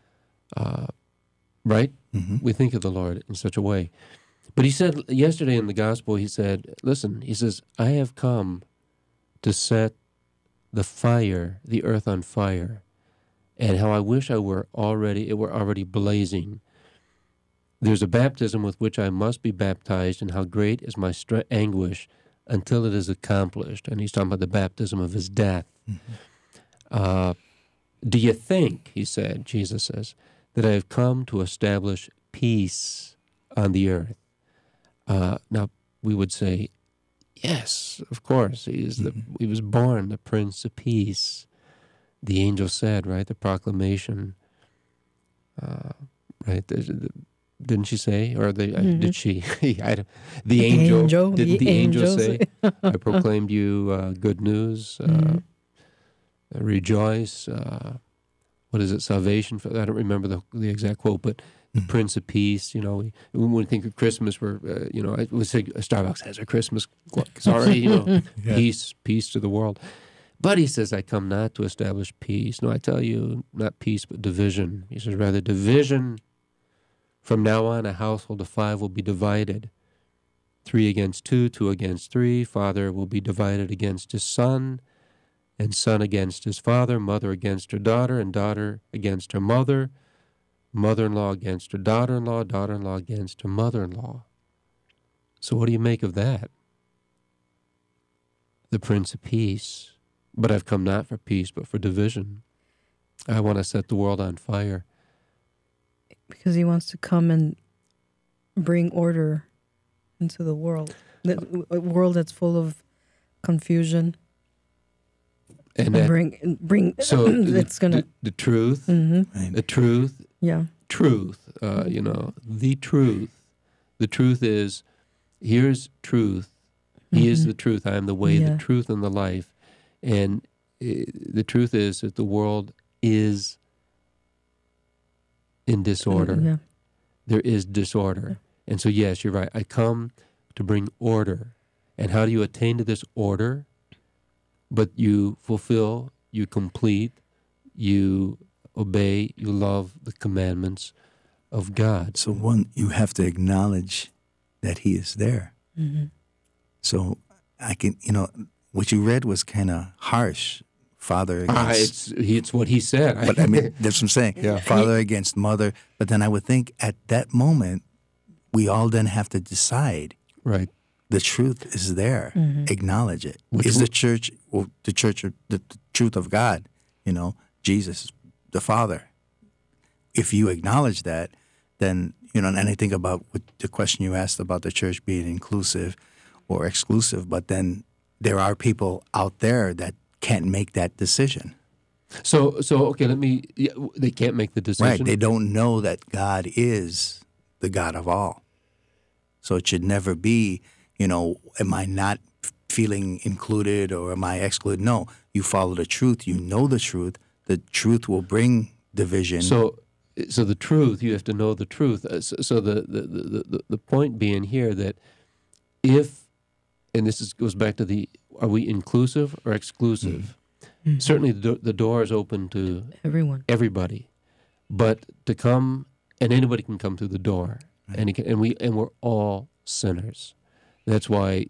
Right? Mm-hmm. We think of the Lord in such a way. But he said yesterday in the gospel, he said, listen, he says, I have come to set the earth on fire, and how I wish it were already blazing. There's a baptism with which I must be baptized, and how great is my anguish until it is accomplished. And he's talking about the baptism of his death. Mm-hmm. Do you think, he said, Jesus says, that I have come to establish peace on the earth? Now, we would say, yes, of course. He was born the Prince of Peace. The angel said, right, the proclamation, right? Didn't she say, or did she? The angel say, I proclaimed you good news, rejoice. What is it? Salvation. I don't remember the exact quote, but the Prince of Peace. When we think of Christmas, we say Starbucks has a Christmas. Sorry, peace to the world. But he says, I come not to establish peace. No, I tell you, not peace, but division. He says, rather division. From now on, a household of 5 will be divided. 3 against 2, 2 against 3. Father will be divided against his son, and son against his father, mother against her daughter, and daughter against her mother, mother-in-law against her daughter-in-law, daughter-in-law against her mother-in-law. So what do you make of that? The Prince of Peace. But I've come not for peace, but for division. I want to set the world on fire. Because he wants to come and bring order into the world. A world that's full of confusion. And that, bring so it's gonna the truth, Mm-hmm. the truth, yeah, truth. The truth. The truth is, here's truth. He is the truth. I am the way, the truth, and the life. And the truth is that the world is in disorder. Yeah. There is disorder. And so, yes, you're right. I come to bring order. And how do you attain to this order? But you fulfill, you complete, you obey, you love the commandments of God. So one, you have to acknowledge that he is there. Mm-hmm. So I can, what you read was kind of harsh. Father against... It's what he said. But I mean, that's what I'm saying. Yeah. Father against mother. But then I would think at that moment, we all then have to decide. Right. The truth is there. Mm-hmm. Acknowledge it. Which is the church, or the church, or the truth of God, Jesus, the Father. If you acknowledge that, then, and I think about what the question you asked about the church being inclusive or exclusive, but then there are people out there that can't make that decision. So okay, they can't make the decision. Right. They don't know that God is the God of all. So it should never be, am I not feeling included or am I excluded? No, you follow the truth. You know the truth. The truth will bring division. So the truth, you have to know the truth. So the point being here that if, and goes back to are we inclusive or exclusive? Mm-hmm. Certainly the door is open to everybody, but to come, and anybody can come through the door, and we're all sinners. That's why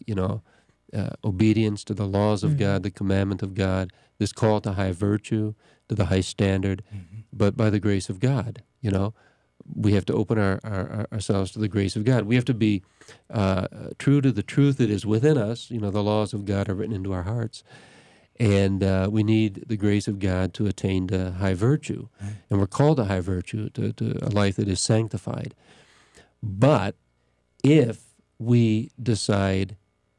obedience to the laws of God, the commandment of God, this call to high virtue, to the high standard, but by the grace of God, we have to open ourselves to the grace of God. We have to be true to the truth that is within us. The laws of God are written into our hearts. And we need the grace of God to attain to high virtue. Right. And we're called to high virtue, to a life that is sanctified. But if we decide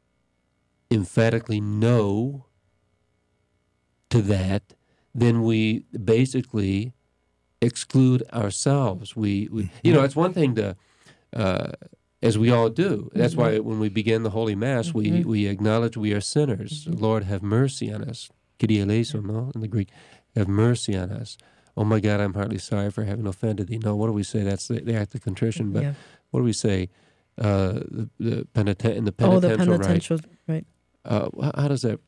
emphatically no to that, then we basically exclude ourselves. We it's one thing to, as we all do. That's why when we begin the Holy Mass, we acknowledge we are sinners. Lord, have mercy on us. Kyrie eleison, no? In the Greek, have mercy on us. Oh my God, I'm heartily sorry for having offended thee. No, what do we say? That's the act of contrition. But what do we say? The penitential right. How does that?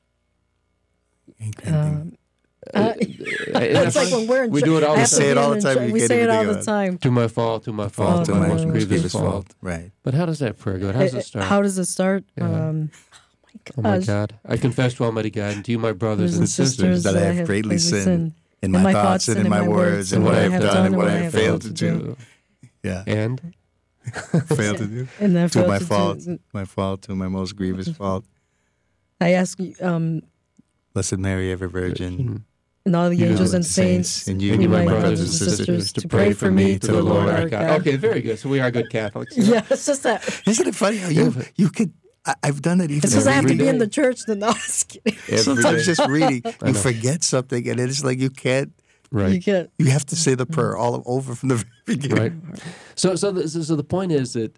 It's like when we're in we do it all. We say it all the time. We say it all the time. To my fault, to my fault, to my most grievous grievous fault. Right. But how does that prayer go? How does it start? How does it start? Yeah. Oh my God! I confess to Almighty God and to you, my brothers and sisters, that I have greatly sinned in my thoughts and in my words, and what I have done and what I have failed to do. Yeah. And failed to do. And then to my fault, to my most grievous fault. I ask you, Blessed Mary, ever Virgin, and all the angels and saints, and you, my brothers and sisters, to pray for me to the Lord our God. Okay, very good. So we are good Catholics. Yeah, it's just that. Isn't it funny how you could? I've done it even. It's because I have to be day. in the church. Then no, sometimes just reading, you forget something, and it's like you can't. Right. You can't. You have to say the prayer all over from the very beginning. Right. So the point is that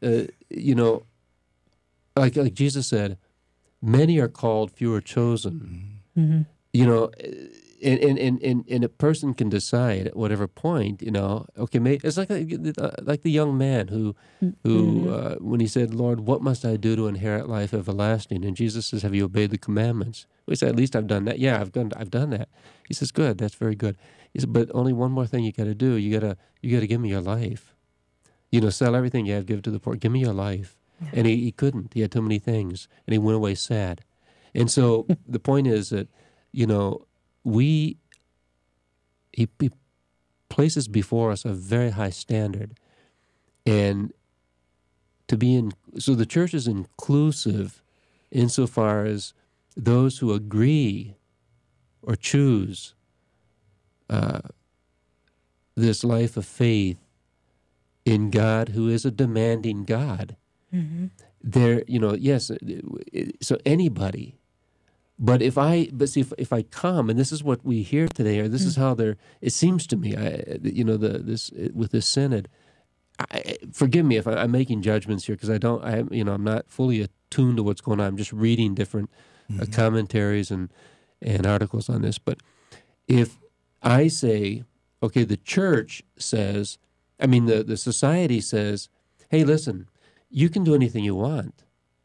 like Jesus said, many are called, few are chosen. Mm-hmm. and a person can decide at whatever point, okay, it's like the young man who when he said, "Lord, what must I do to inherit life everlasting?" And Jesus says, "Have you obeyed the commandments?" We said, "At least I've done that." "Yeah, I've done that." He says, "Good, that's very good." He said, "But only one more thing you got to do. You got to give me your life. Sell everything you have, give it to the poor. Give me your life." Yeah. And he couldn't. He had too many things, and he went away sad. And so the point is that, he places before us a very high standard, and so the church is inclusive insofar as those who agree or choose this life of faith in God, who is a demanding God. Mm-hmm. Yes, so anybody. But if I come, and this is what we hear today, or this is how it seems to me, with this synod. Forgive me if I'm making judgments here, because I'm not fully attuned to what's going on. I'm just reading different commentaries and articles on this. But if I say, okay, the church says, the society says, hey, listen, you can do anything you want.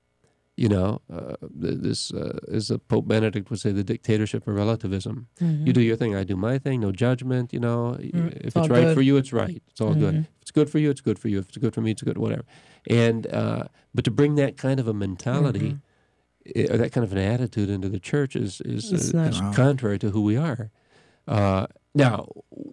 This is Pope Benedict would say, the dictatorship of relativism. Mm-hmm. You do your thing, I do my thing, no judgment, if it's right for you, it's right. It's all good. If it's good for you, it's good for you. If it's good for me, it's good, whatever. And but to bring that kind of a mentality or that kind of an attitude into the church is contrary to who we are. Now,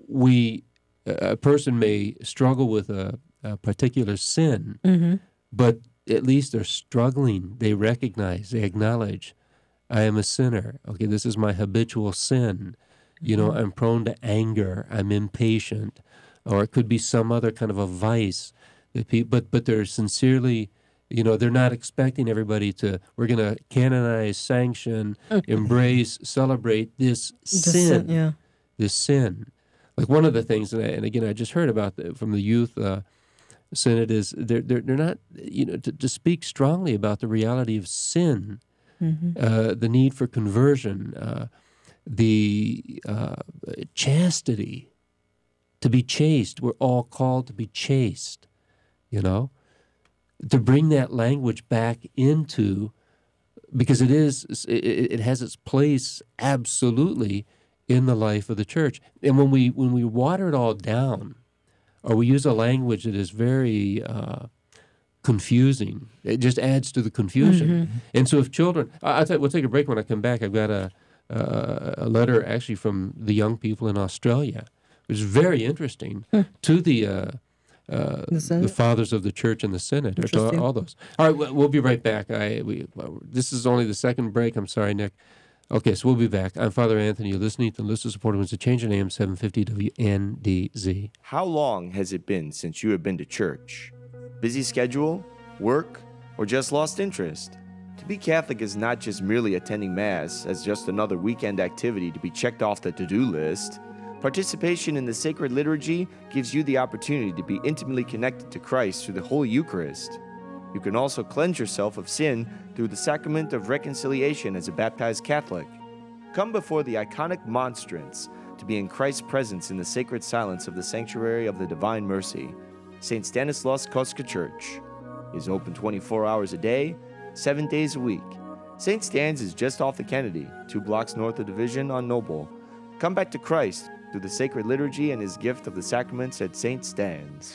a person may struggle with a particular sin, but at least they're struggling. They recognize, they acknowledge, I am a sinner. Okay, this is my habitual sin. I'm prone to anger. I'm impatient. Or it could be some other kind of a vice. But they're sincerely, they're not expecting everybody we're going to canonize, sanction, embrace, celebrate this sin. This sin. Like one of the things, and again, I just heard about from the youth synod, is they're not, to speak strongly about the reality of sin, the need for conversion, the chastity, to be chaste. We're all called to be chaste, to bring that language back into, because it has its place absolutely in the life of the church. And when we water it all down, or we use a language that is very confusing, it just adds to the confusion. And so if children, we'll take a break. When I come back, I've got a letter actually from the young people in Australia, which is very interesting, to the fathers of the church and the synod, or to all those. All right, we'll be right back. This is only the second break. I'm sorry, Nick. Okay, so we'll be back. I'm Father Anthony. You're listening to Listener Supported Winds of Change on AM 750 WNDZ. How long has it been since you have been to church? Busy schedule, work, or just lost interest? To be Catholic is not just merely attending Mass as just another weekend activity to be checked off the to-do list. Participation in the sacred liturgy gives you the opportunity to be intimately connected to Christ through the Holy Eucharist. You can also cleanse yourself of sin through the sacrament of reconciliation as a baptized Catholic. Come before the iconic monstrance to be in Christ's presence in the sacred silence of the Sanctuary of the Divine Mercy. St. Stanislaus Kostka Church is open 24 hours a day, 7 days a week. St. Stan's is just off the Kennedy, 2 blocks north of Division on Noble. Come back to Christ through the sacred liturgy and his gift of the sacraments at St. Stan's.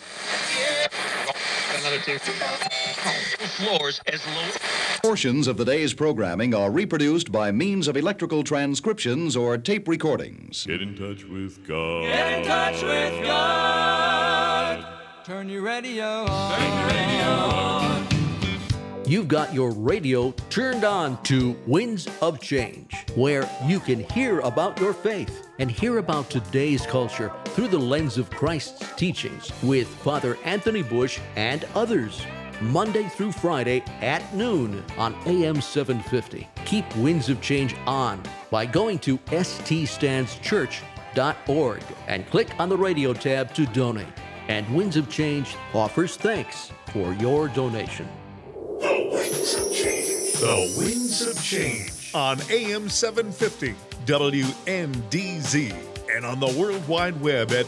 Portions of the day's programming are reproduced by means of electrical transcriptions or tape recordings. Get in touch with God. Get in touch with God. Turn your radio on. Turn your radio on. You've got your radio turned on to Winds of Change, where you can hear about your faith and hear about today's culture through the lens of Christ's teachings with Father Anthony Bush and others. Monday through Friday at noon on AM 750. Keep Winds of Change on by going to ststandschurch.org and click on the radio tab to donate. And Winds of Change offers thanks for your donation. The Winds of Change. The Winds of Change on AM 750 WNDZ, and on the World Wide Web at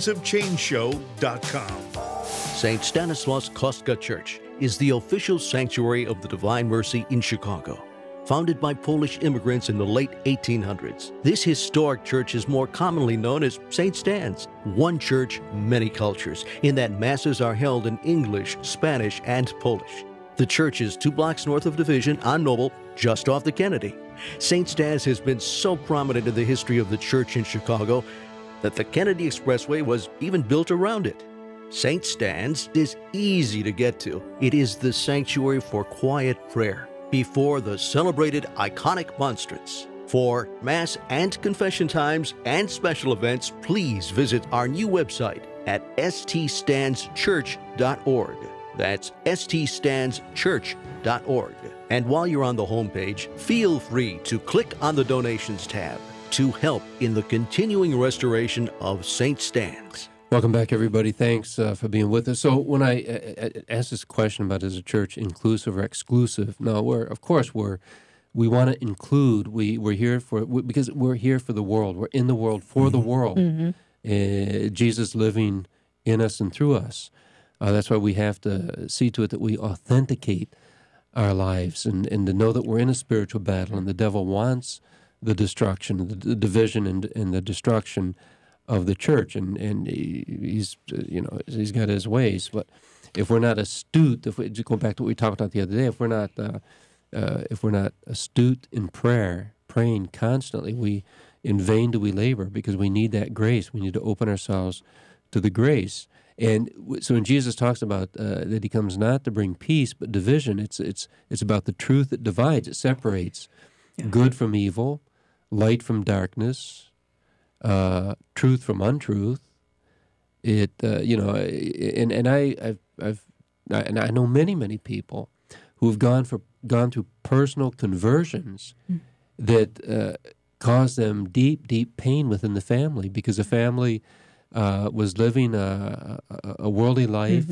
windsofchangeshow.com. St. Stanislaus Kostka Church is the official sanctuary of the Divine Mercy in Chicago. Founded by Polish immigrants in the late 1800s, this historic church is more commonly known as St. Stan's. One church, many cultures, in that masses are held in English, Spanish, and Polish. The church is 2 blocks north of Division on Noble, just off the Kennedy. St. Stan's has been so prominent in the history of the church in Chicago that the Kennedy Expressway was even built around it. St. Stan's is easy to get to. It is the sanctuary for quiet prayer before the celebrated iconic monstrance. For Mass and confession times and special events, please visit our new website at ststandschurch.org. That's ststandschurch.org. And while you're on the homepage, feel free to click on the Donations tab to help in the continuing restoration of St. Stan's. Welcome back, everybody. Thanks for being with us. So when I asked this question about is a church inclusive or exclusive, no, we want to include. We're here because we're here for the world. We're in the world for the world. Jesus living in us and through us. That's why we have to see to it that we authenticate our lives and to know that we're in a spiritual battle, and the devil wants the destruction, the division, and the destruction of the church, and he's got his ways. But if we're not astute, if we just go back to what we talked about the other day, if we're not astute in prayer, praying constantly, in vain do we labor, because we need that grace. We need to open ourselves to the grace. And so when Jesus talks about that he comes not to bring peace but division, it's about the truth that divides, it separates good from evil, light from darkness, truth from untruth. I know many people who have gone through personal conversions that caused them deep pain within the family, because the family was living a worldly life,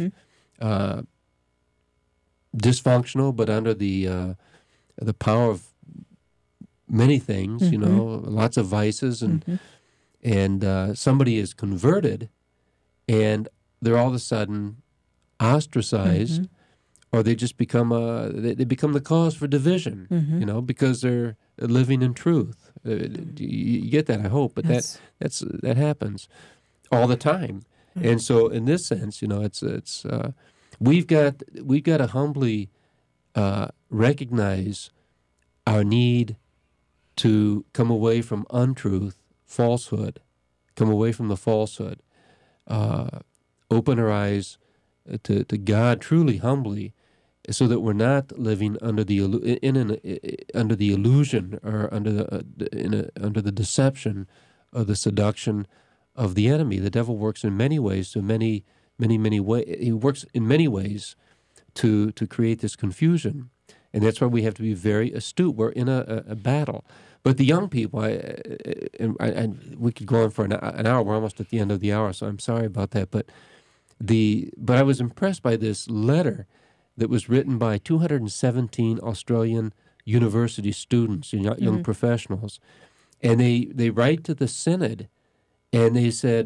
dysfunctional, but under the power of many things, lots of vices, and somebody is converted, and they're all of a sudden ostracized, or they just become they become the cause for division, because they're living in truth. You get that, I hope, but that happens all the time. And so in this sense, it's we've got to humbly recognize our need to come away from untruth, falsehood, come away from the falsehood, open our eyes to God truly, humbly, so that we're not living under the illusion or under the deception or the seduction of the enemy. The devil works in many ways, many ways. He works in many ways to create this confusion, and that's why we have to be very astute. We're in a battle. But the young people, and we could go on for an hour. We're almost at the end of the hour, so I'm sorry about that. But I was impressed by this letter that was written by 217 Australian university students, young professionals, and they write to the synod, and they said,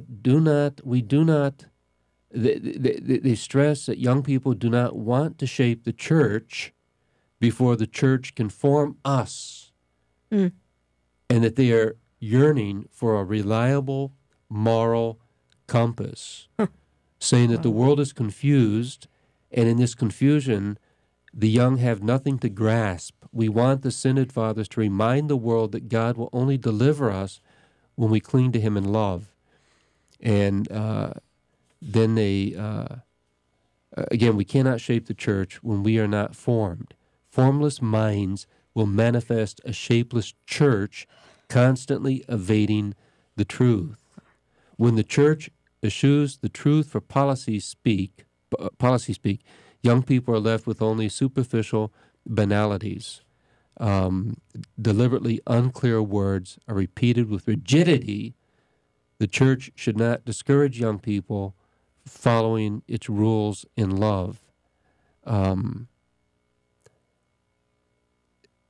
they stress that young people do not want to shape the church before the church can form us, and that they are yearning for a reliable moral compass, saying that the world is confused, and in this confusion, the young have nothing to grasp. We want the Synod Fathers to remind the world that God will only deliver us when we cling to Him in love. And then again, we cannot shape the church when we are not formed. Formless minds will manifest a shapeless church, constantly evading the truth. When the church eschews the truth for policy speak, young people are left with only superficial banalities. Deliberately unclear words are repeated with rigidity. The church should not discourage young people following its rules in love.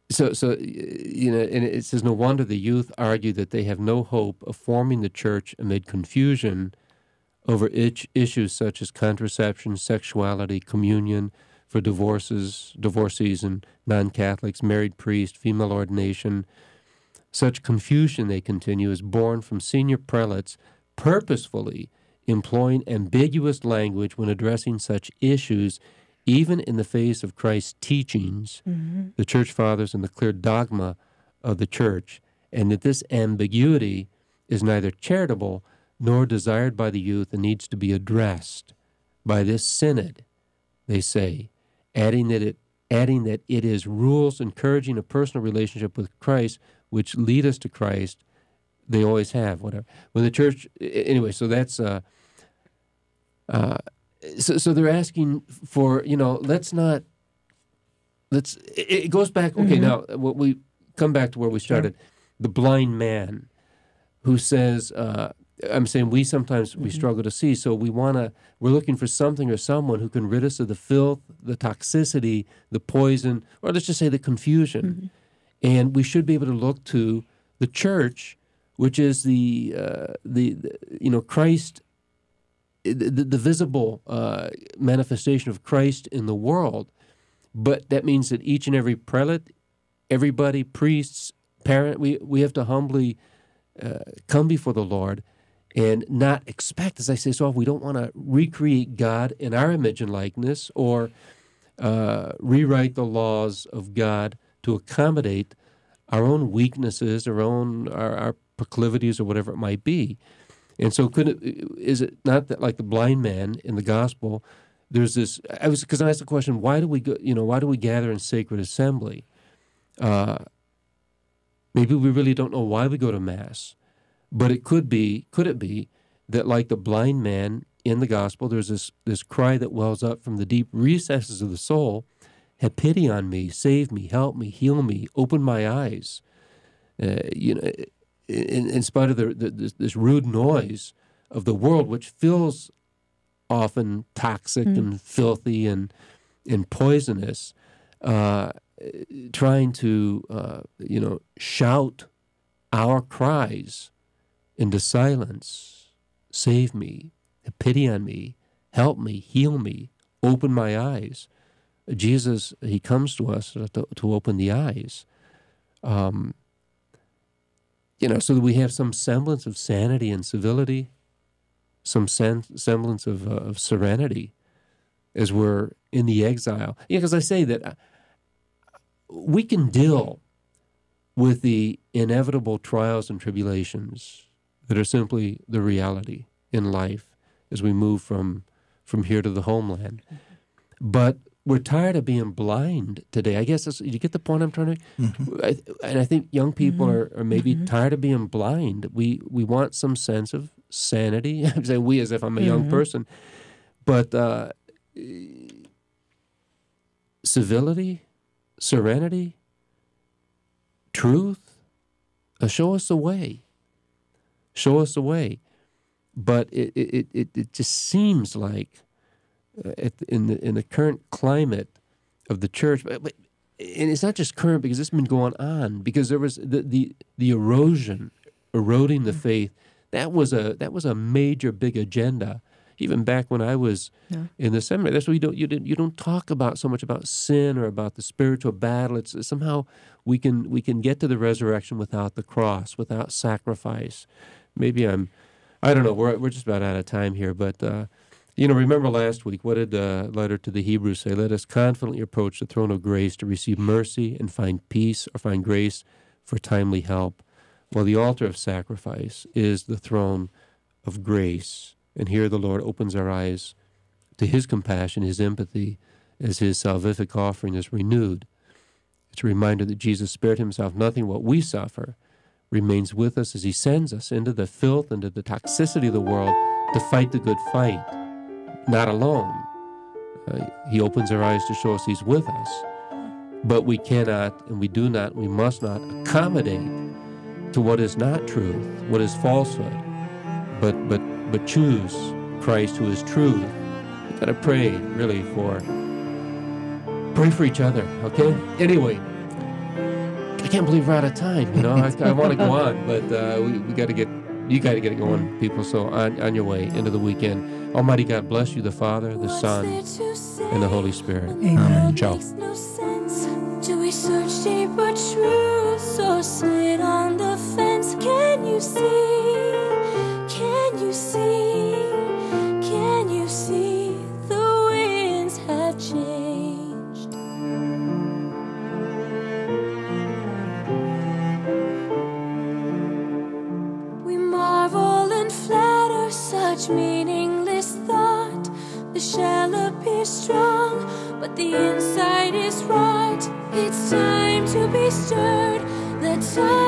And it says, no wonder the youth argue that they have no hope of forming the church amid confusion over issues such as contraception, sexuality, communion for divorcees and non-Catholics, married priest, female ordination. Such confusion, they continue, is born from senior prelates purposefully employing ambiguous language when addressing such issues, even in the face of Christ's teachings, the church fathers, and the clear dogma of the church, and that this ambiguity is neither charitable nor desired by the youth and needs to be addressed by this synod, they say, adding that it is rules encouraging a personal relationship with Christ which lead us to Christ. They always have, whatever. When the church, anyway, so that's, so they're asking for, it goes back, okay, now, what we come back to where we started, the blind man who says, I'm saying we sometimes, we struggle to see, so we're looking for something or someone who can rid us of the filth, the toxicity, the poison, or let's just say the confusion. And we should be able to look to the church, which is the Christ, the visible manifestation of Christ in the world. But that means that each and every prelate, everybody, priests, parent, we have to humbly come before the Lord and not expect, as I say so often, we don't want to recreate God in our image and likeness or rewrite the laws of God to accommodate our own weaknesses, our proclivities, or whatever it might be. And so is it not that, like the blind man in the gospel, there's this, because I asked the question, why do we gather in sacred assembly? Maybe we really don't know why we go to Mass, but could it be that, like the blind man in the gospel, there's this cry that wells up from the deep recesses of the soul, have pity on me, save me, help me, heal me, open my eyes. In spite of this rude noise of the world, which feels often toxic and filthy and poisonous, trying to shout our cries into silence. Save me, have pity on me, help me, heal me, open my eyes. Jesus, he comes to us to open the eyes. So that we have some semblance of sanity and civility, some semblance of serenity as we're in the exile. Yeah, because I say that we can deal with the inevitable trials and tribulations that are simply the reality in life as we move from here to the homeland. But we're tired of being blind today. I guess you get the point I'm trying to make? And I think young people are maybe tired of being blind. We want some sense of sanity. I'm saying we as if I'm a young person. But civility, serenity, truth, show us the way. Show us the way. But it just seems like in the current climate of the church, and it's not just current because it's been going on, because there was the eroding the faith. That was a major big agenda even back when I was in the seminary. That's why you don't talk about so much about sin or about the spiritual battle. It's somehow we can get to the resurrection without the cross, without sacrifice. Maybe I don't know. We're just about out of time here, but. Remember last week, what did the letter to the Hebrews say? Let us confidently approach the throne of grace to receive mercy and find peace or find grace for timely help. Well, the altar of sacrifice is the throne of grace. And here the Lord opens our eyes to his compassion, his empathy, as his salvific offering is renewed. It's a reminder that Jesus spared himself nothing what we suffer, remains with us as he sends us into the filth, into the toxicity of the world to fight the good fight. Not alone. He opens our eyes to show us he's with us. But we cannot, and we do not, we must not accommodate to what is not truth, what is falsehood, but choose Christ who is truth. We've got to pray, really, pray for each other, okay? Anyway, can't believe we're out of time. You know, I want to go on, but we got to get. You got to get it going, people. So on your way into the weekend, Almighty God bless you, the Father, the Son, and the Holy Spirit. Amen. Ciao. Makes no sense. Do we search deeper truths or sit on the fence? Can you see? Can you see? Can you see the winds have changed? We marvel and flatter such meaningless thought. The shell appears strong, but the inside is rot. It's time to be stirred. The time